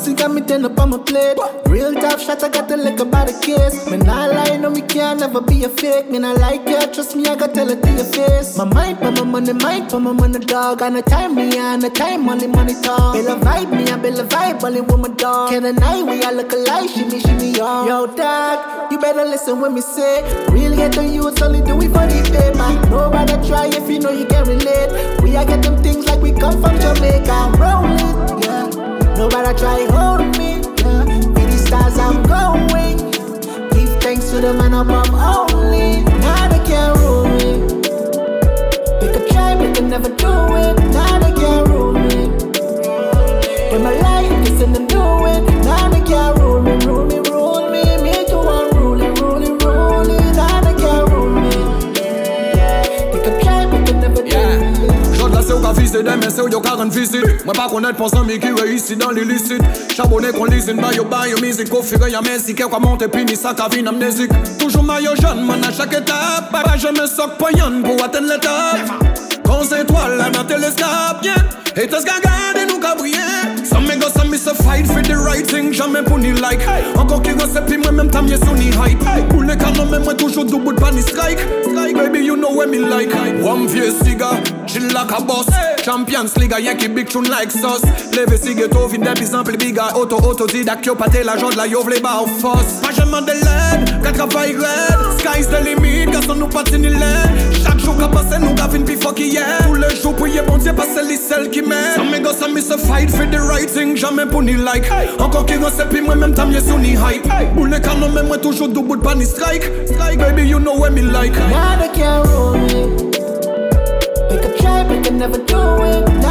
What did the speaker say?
pussy got me turn up on my plate. Real tough shot, I got the liquor by the case. Me not lie, no, me can't never be a fake. Me not like you, trust me, I got tell it to your face. My mind for my money, mind for my money, dog. And the time me on the time, money talk. Bill a vibe, me I bill a vibe, only with my dog. Can't deny we all look alike, shimmy on. Yo, dog, you better listen when me say. Real get on you, it's only do we for the paper. Nobody try if you know you can relate. We are get them things like we come from Jamaica. Roll it, yeah. Nobody try hold me, yeah. For the stars I'm going. Give thanks to the man above only. Now they can't rule me. They could try, but they never do it. Now they can't rule me. In my life, they said they do it. Now they can't rule me. Me too unruly. Now they can't rule me. They could try, but they never do it. J'en là c'est au cas visite, mais c'est au yo 40 visites. Moi pas connaître pour ça, mais qui réussit dans l'illicite. Charbonné qu'on lise, bayo musique. Au fur et à mesure qu'elle monte, puis ni ça cabine amnésique. Toujours maillot jeune, man à chaque étape. Pas jamais soc poignant pour atteindre l'étape. 11 étoiles là dans télescope, yeah. Et t'as regardé nous cabrier. Some me go some miss a fight for the right thing. Jamais pour ni like. Encore qui gosse puis moi même temps y'a son ni hype. Pour les canons même moi toujours double pas ni strike. Baby you know what me like. One vieux cigare, chill like a boss. Champions League, y'a qui big tune like sauce. Leve cigaretto, vin des exemples biga. Autodidacte, yo pâté l'argent de la yo v'les bas au force. Pas jamais de l'aide, qu'à travail red. Sky's the limit, garçon nous pas ni l'aide. Chaque jour qu'a passé nous gavin puis fuck yeah. Tous les jours prier bon Dieu, pas celle qui m'aide. Some me go some miss a fight for the right thing. Jamais pour ni like. Encore qui gosse puis moi même temps y'a son ni hype. Pour les canons même moi toujours double pas ni strike. Baby you know what me like. Now they can't rule me. They could try but they never do it.